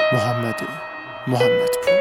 محمدپور.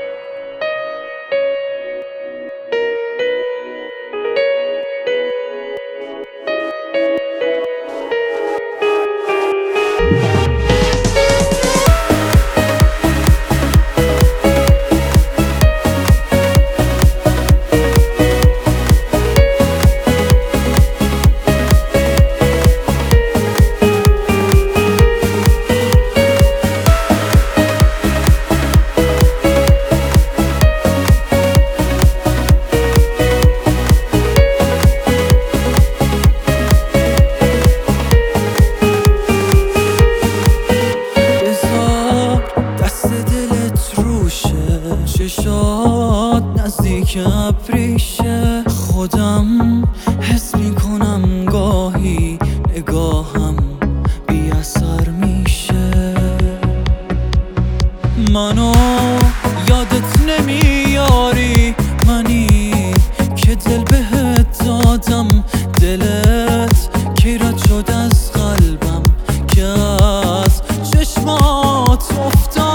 چشات نزدیک ابریشه، خودم حس میکنم گاهی نگاهم بی اثر میشه. منو یادت نمیاری، منی که دل بهت دادم، دلت کی رد شد از قلبم که از چشمات افتاد.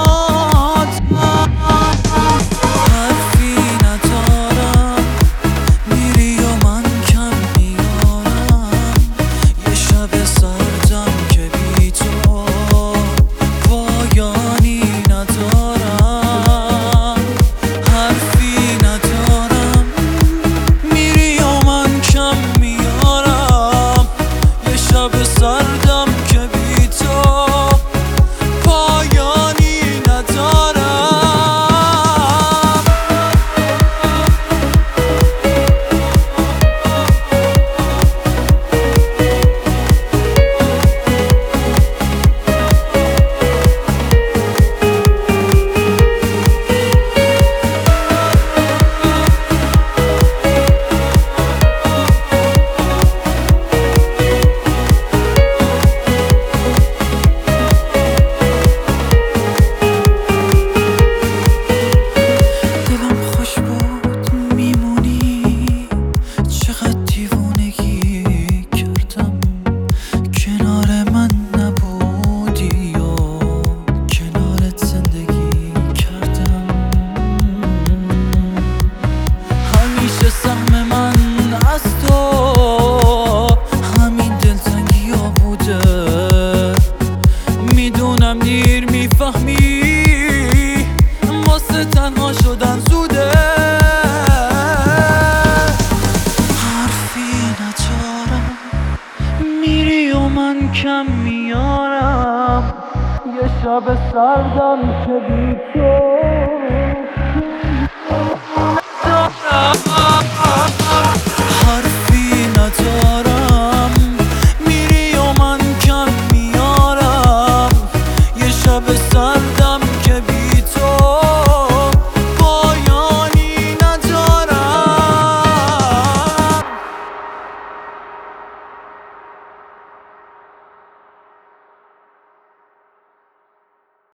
تنها شدن زوده، حرفی ندارم، میری و من کم میارم. یه شب سردم که بی تو حرفی ندارم، میری و من کم میارم. یه شب